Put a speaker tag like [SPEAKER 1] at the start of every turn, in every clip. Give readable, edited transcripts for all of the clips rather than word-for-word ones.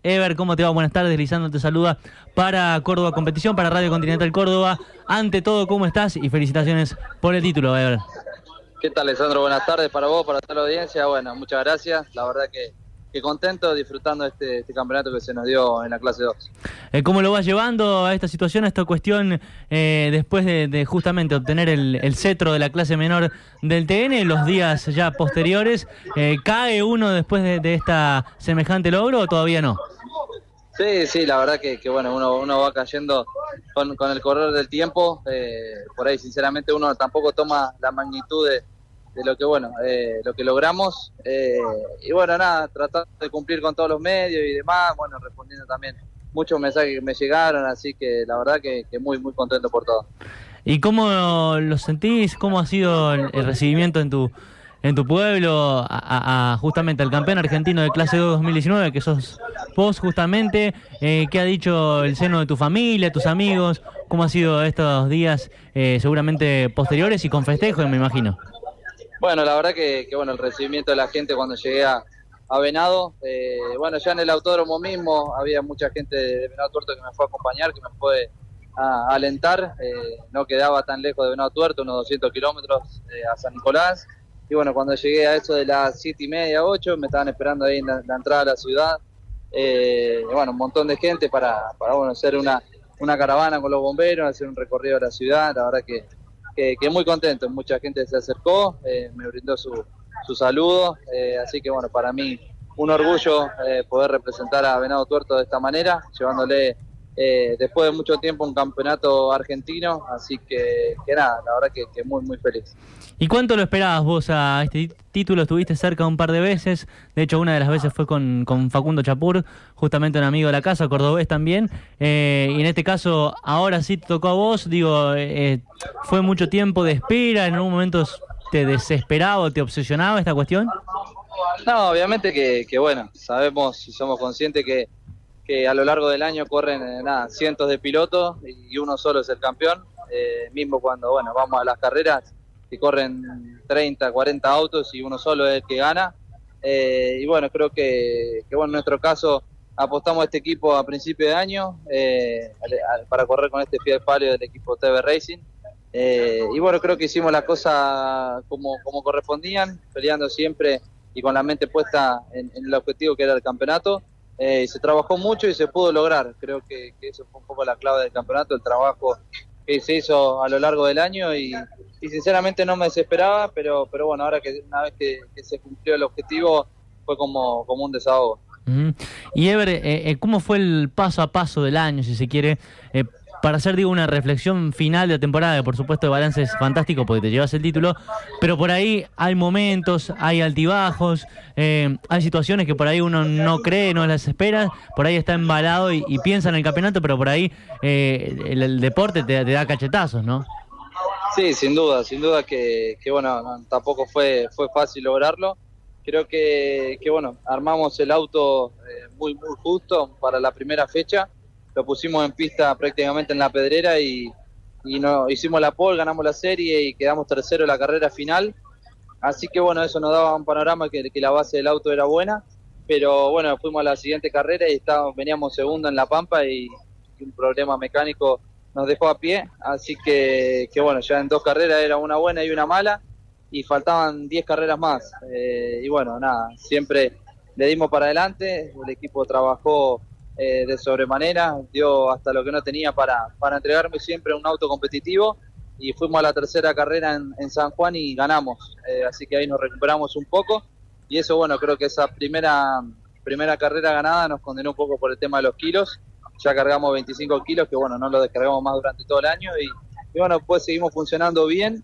[SPEAKER 1] Ever, ¿cómo te va? Buenas tardes, Lisandro te saluda para Córdoba Competición, para Radio Continental Córdoba. Ante todo, ¿cómo estás? Y felicitaciones por el título, Ever.
[SPEAKER 2] ¿Qué tal, Alessandro? Buenas tardes para vos, para toda la audiencia. Bueno, muchas gracias. La verdad que contento, disfrutando este campeonato que se nos dio en la clase 2.
[SPEAKER 1] ¿Cómo lo vas llevando a esta situación, a esta cuestión, después de justamente obtener el cetro de la clase menor del TN, los días ya posteriores? ¿Cae uno después de esta semejante logro o todavía no?
[SPEAKER 2] Sí, la verdad que bueno, uno va cayendo con el correr del tiempo. Por ahí, sinceramente, uno tampoco toma la magnitud de lo que lo que logramos, y bueno, nada, tratando de cumplir con todos los medios y demás, bueno, respondiendo también muchos mensajes que me llegaron, así que la verdad que muy contento por todo.
[SPEAKER 1] ¿Y cómo lo sentís? ¿Cómo ha sido el recibimiento en tu pueblo justamente al campeón argentino de clase 2 2019, que sos vos justamente? ¿Qué ha dicho el seno de tu familia, tus amigos? ¿Cómo ha sido estos días seguramente posteriores y con festejos, me imagino?
[SPEAKER 2] Bueno, la verdad que bueno, el recibimiento de la gente cuando llegué a Venado, bueno, ya en el autódromo mismo había mucha gente de Venado Tuerto que me fue a acompañar, que me fue a alentar. No quedaba tan lejos de Venado Tuerto, unos 200 kilómetros a San Nicolás. Y bueno, cuando llegué a eso de las 7:30, 8, me estaban esperando ahí en la entrada de la ciudad. Bueno, un montón de gente para bueno, hacer una caravana con los bomberos, hacer un recorrido de la ciudad. La verdad que muy contento, mucha gente se acercó, me brindó su saludo, así que bueno, para mí un orgullo poder representar a Venado Tuerto de esta manera, llevándole después de mucho tiempo un campeonato argentino, así que nada, la verdad que muy feliz.
[SPEAKER 1] ¿Y cuánto lo esperabas vos a este título? Estuviste cerca un par de veces, de hecho una de las veces fue con Facundo Chapur, justamente un amigo de la casa, cordobés también, y en este caso ahora sí te tocó a vos. Digo, ¿fue mucho tiempo de espera? ¿En algún momento te desesperaba o te obsesionaba esta cuestión?
[SPEAKER 2] No, obviamente que bueno, sabemos y somos conscientes que a lo largo del año corren cientos de pilotos y uno solo es el campeón, mismo cuando bueno, vamos a las carreras que corren 30, 40 autos y uno solo es el que gana, y bueno, creo que bueno, en nuestro caso apostamos a este equipo a principio de año para correr con este Fiat Palio del equipo TV Racing, y bueno, creo que hicimos las cosas como correspondían, peleando siempre y con la mente puesta en el objetivo que era el campeonato. Y se trabajó mucho y se pudo lograr. Creo que eso fue un poco la clave del campeonato, el trabajo que se hizo a lo largo del año, y sinceramente no me desesperaba, pero bueno, ahora que una vez que se cumplió el objetivo fue como un desahogo.
[SPEAKER 1] Y Ever, ¿cómo fue el paso a paso del año, si se quiere, para hacer una reflexión final de la temporada? Que por supuesto el balance es fantástico porque te llevas el título, pero por ahí hay momentos, hay altibajos, hay situaciones que por ahí uno no cree, no las espera, por ahí está embalado y piensa en el campeonato, pero por ahí el deporte te da cachetazos, ¿no?
[SPEAKER 2] Sí, sin duda que bueno, tampoco fue fácil lograrlo. Creo que bueno, armamos el auto muy justo para la primera fecha. Lo pusimos en pista prácticamente en la pedrera y no, hicimos la pole, ganamos la serie y quedamos tercero en la carrera final. Así que bueno, eso nos daba un panorama que la base del auto era buena, pero bueno, fuimos a la siguiente carrera y veníamos segundo en La Pampa y un problema mecánico nos dejó a pie. Así que bueno, ya en 2 carreras era una buena y una mala y faltaban 10 carreras más. Y bueno, nada, siempre le dimos para adelante, el equipo trabajó de sobremanera, dio hasta lo que no tenía para entregarme siempre un auto competitivo, y fuimos a la tercera carrera en San Juan y ganamos, así que ahí nos recuperamos un poco, y eso bueno, creo que esa primera carrera ganada nos condenó un poco por el tema de los kilos. Ya cargamos 25 kilos que bueno, no lo descargamos más durante todo el año, y bueno, pues seguimos funcionando bien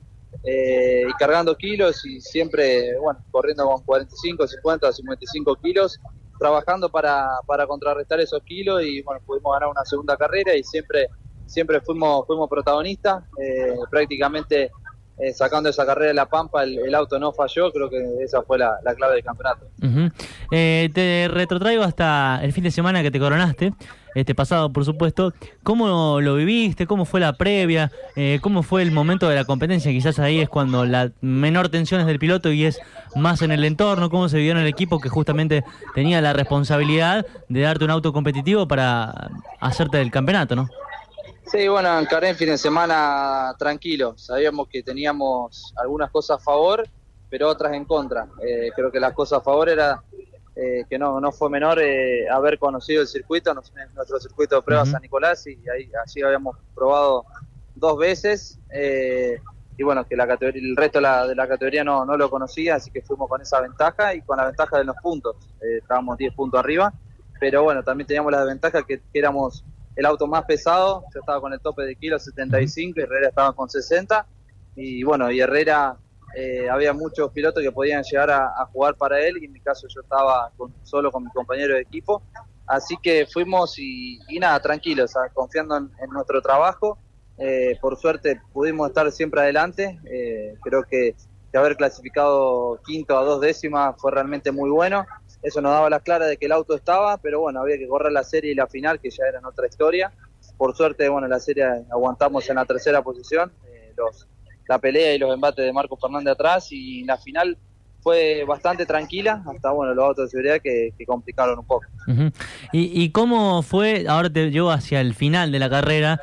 [SPEAKER 2] y cargando kilos y siempre bueno, corriendo con 45, 50, 55 kilos, trabajando para contrarrestar esos kilos, y bueno, pudimos ganar una segunda carrera y siempre fuimos protagonistas. Prácticamente sacando esa carrera de La Pampa el auto no falló, creo que esa fue la clave del campeonato.
[SPEAKER 1] Te retrotraigo hasta el fin de semana que te coronaste. pasado, por supuesto. ¿Cómo lo viviste? ¿Cómo fue la previa? ¿Cómo fue el momento de la competencia? Quizás ahí es cuando la menor tensión es del piloto y es más en el entorno. ¿Cómo se vivió en el equipo que justamente tenía la responsabilidad de darte un auto competitivo para hacerte del campeonato, ¿no?
[SPEAKER 2] Sí, bueno, encaré el fin de semana tranquilo. Sabíamos que teníamos algunas cosas a favor, pero otras en contra. Creo que las cosas a favor era que no fue menor haber conocido el circuito, nuestro circuito de pruebas San Nicolás, y allí habíamos probado 2 veces. Y bueno, que el resto de la categoría no lo conocía, así que fuimos con esa ventaja y con la ventaja de los puntos. Estábamos 10 puntos arriba, pero bueno, también teníamos la desventaja que éramos el auto más pesado. Yo estaba con el tope de kilos 75 y Herrera estaba con 60, y bueno, y Herrera había muchos pilotos que podían llegar a jugar para él, y en mi caso yo estaba solo con mi compañero de equipo, así que fuimos y nada, tranquilos, confiando en nuestro trabajo. Por suerte pudimos estar siempre adelante. Creo que haber clasificado quinto a 2 décimas fue realmente muy bueno. Eso nos daba las claras de que el auto estaba, pero bueno, había que correr la serie y la final, que ya eran otra historia. Por suerte, bueno, la serie aguantamos en la tercera posición, la pelea y los embates de Marco Fernández atrás, y la final fue bastante tranquila, hasta bueno, los autos de seguridad que complicaron un poco.
[SPEAKER 1] ¿Y cómo fue, ahora te llevo hacia el final de la carrera,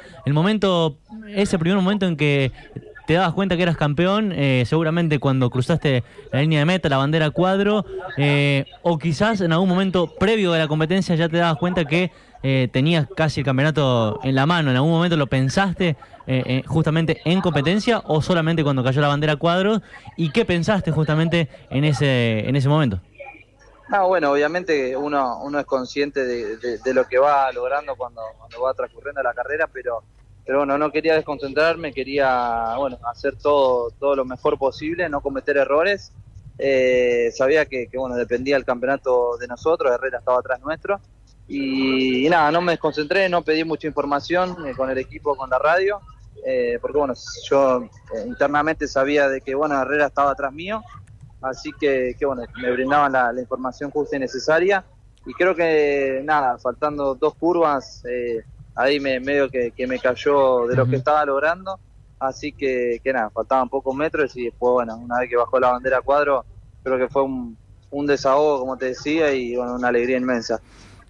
[SPEAKER 1] ese primer momento en que te dabas cuenta que eras campeón, seguramente cuando cruzaste la línea de meta, la bandera cuadro, o quizás en algún momento previo de la competencia ya te dabas cuenta que tenías casi el campeonato en la mano? ¿En algún momento lo pensaste justamente en competencia o solamente cuando cayó la bandera cuadro? ¿Y qué pensaste justamente en ese momento?
[SPEAKER 2] No, bueno, obviamente uno es consciente de lo que va logrando cuando va transcurriendo la carrera, pero bueno, no quería desconcentrarme, quería hacer todo lo mejor posible, no cometer errores. Sabía que bueno, dependía el campeonato de nosotros, Herrera estaba atrás nuestro, y nada, no me desconcentré, no pedí mucha información con el equipo, con la radio, porque bueno, yo internamente sabía de que bueno, Herrera estaba atrás mío, así que bueno, me brindaban la información justa y necesaria, y creo que nada, faltando 2 curvas, ahí medio que me cayó de lo que estaba logrando, así que nada, faltaban pocos metros, y después bueno, una vez que bajó la bandera cuadro, creo que fue un desahogo, como te decía, y bueno, una alegría inmensa.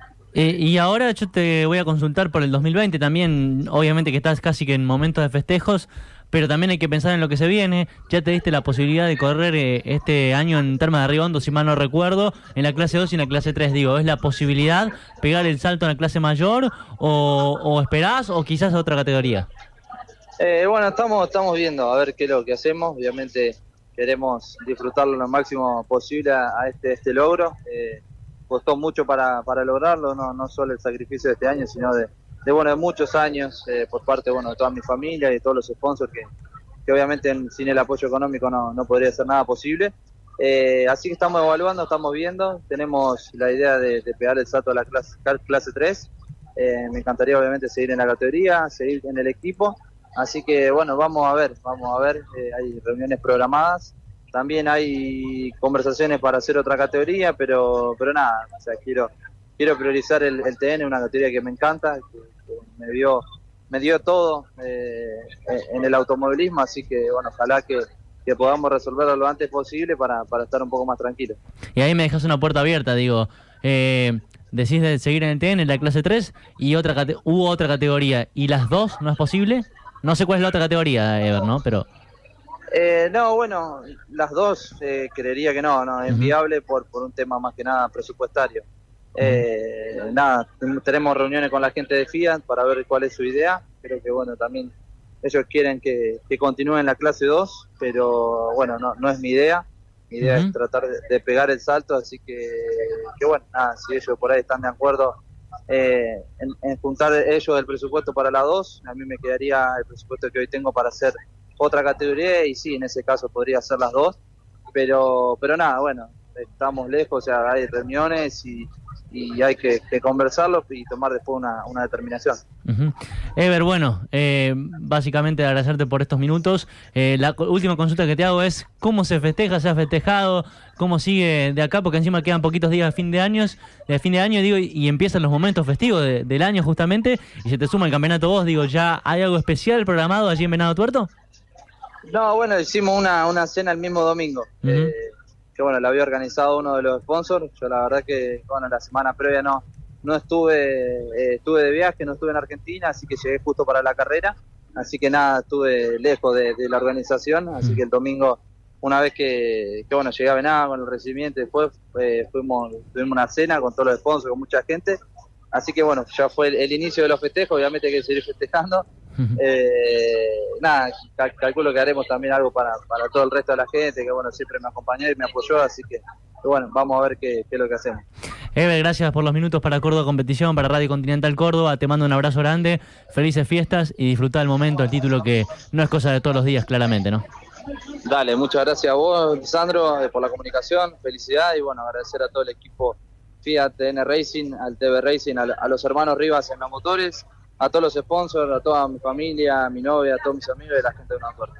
[SPEAKER 1] Y ahora yo te voy a consultar por el 2020 también, obviamente que estás casi que en momentos de festejos, pero también hay que pensar en lo que se viene. Ya te diste la posibilidad de correr este año en Termas de Río Hondo, si mal no recuerdo, en la clase 2 y en la clase 3, digo, ¿es la posibilidad pegar el salto en la clase mayor o esperás o quizás a otra categoría?
[SPEAKER 2] Bueno, estamos viendo a ver qué es lo que hacemos. Obviamente queremos disfrutarlo lo máximo posible a este logro. Costó mucho para lograrlo, no solo el sacrificio de este año, sino de muchos años, por parte de toda mi familia y de todos los sponsors que obviamente sin el apoyo económico no podría ser nada posible. Así que estamos evaluando, estamos viendo, tenemos la idea de pegar el salto a la clase 3. Me encantaría obviamente seguir en la categoría, seguir en el equipo, así que bueno, vamos a ver, hay reuniones programadas. También hay conversaciones para hacer otra categoría, pero nada, o sea, quiero priorizar el TN, una categoría que me encanta, que me dio todo en el automovilismo, así que bueno, ojalá que podamos resolverlo lo antes posible para estar un poco más tranquilos.
[SPEAKER 1] Y ahí me dejas una puerta abierta, digo, decís de seguir en el TN, en la clase 3, y hubo otra categoría, ¿y las dos no es posible? No sé cuál es la otra categoría, Ever, ¿no? Pero...
[SPEAKER 2] no, bueno, las dos creería que no es viable por un tema más que nada presupuestario. Nada, tenemos reuniones con la gente de Fiat para ver cuál es su idea. Creo que bueno, también ellos quieren que continúe en la clase 2, pero bueno, no es mi idea. Mi idea es tratar de pegar el salto, así que bueno, nada, si ellos por ahí están de acuerdo en juntar ellos el presupuesto para la 2, a mí me quedaría el presupuesto que hoy tengo para hacer otra categoría, y sí, en ese caso podría ser las 2, pero nada, bueno, estamos lejos, o sea, hay reuniones y y hay que conversarlo y tomar después una determinación.
[SPEAKER 1] Uh-huh. Ever, bueno, básicamente agradecerte por estos minutos. La última consulta que te hago es ¿cómo se festeja? ¿Se ha festejado? ¿Cómo sigue de acá? Porque encima quedan poquitos días de fin de año, digo, y empiezan los momentos festivos del año justamente, y se te suma el campeonato vos, digo, ¿ya hay algo especial programado allí en Venado Tuerto?
[SPEAKER 2] No, bueno, hicimos una cena el mismo domingo,
[SPEAKER 1] Uh-huh.
[SPEAKER 2] que bueno, la había organizado uno de los sponsors. Yo la verdad que, bueno, la semana previa no estuve de viaje, no estuve en Argentina, así que llegué justo para la carrera, así que nada, estuve lejos de la organización, así que el domingo, una vez que bueno, llegué a Venado con el recibimiento, después tuvimos una cena con todos los sponsors, con mucha gente, así que bueno, ya fue el inicio de los festejos, obviamente hay que seguir festejando. Nada, calculo que haremos también algo para todo el resto de la gente que bueno, siempre me acompañó y me apoyó, así que bueno, vamos a ver qué es lo que hacemos.
[SPEAKER 1] Ever, gracias por los minutos para Córdoba Competición, para Radio Continental Córdoba, te mando un abrazo grande, felices fiestas y disfrutá del momento, el título que no es cosa de todos los días, claramente, ¿no?
[SPEAKER 2] Dale, muchas gracias a vos, Lisandro, por la comunicación, felicidad y bueno, agradecer a todo el equipo Fiat, TN Racing, al TV Racing, a los hermanos Rivas en los motores, a todos los sponsors, a toda mi familia, a mi novia, a todos mis amigos y a la gente de Una Suerte.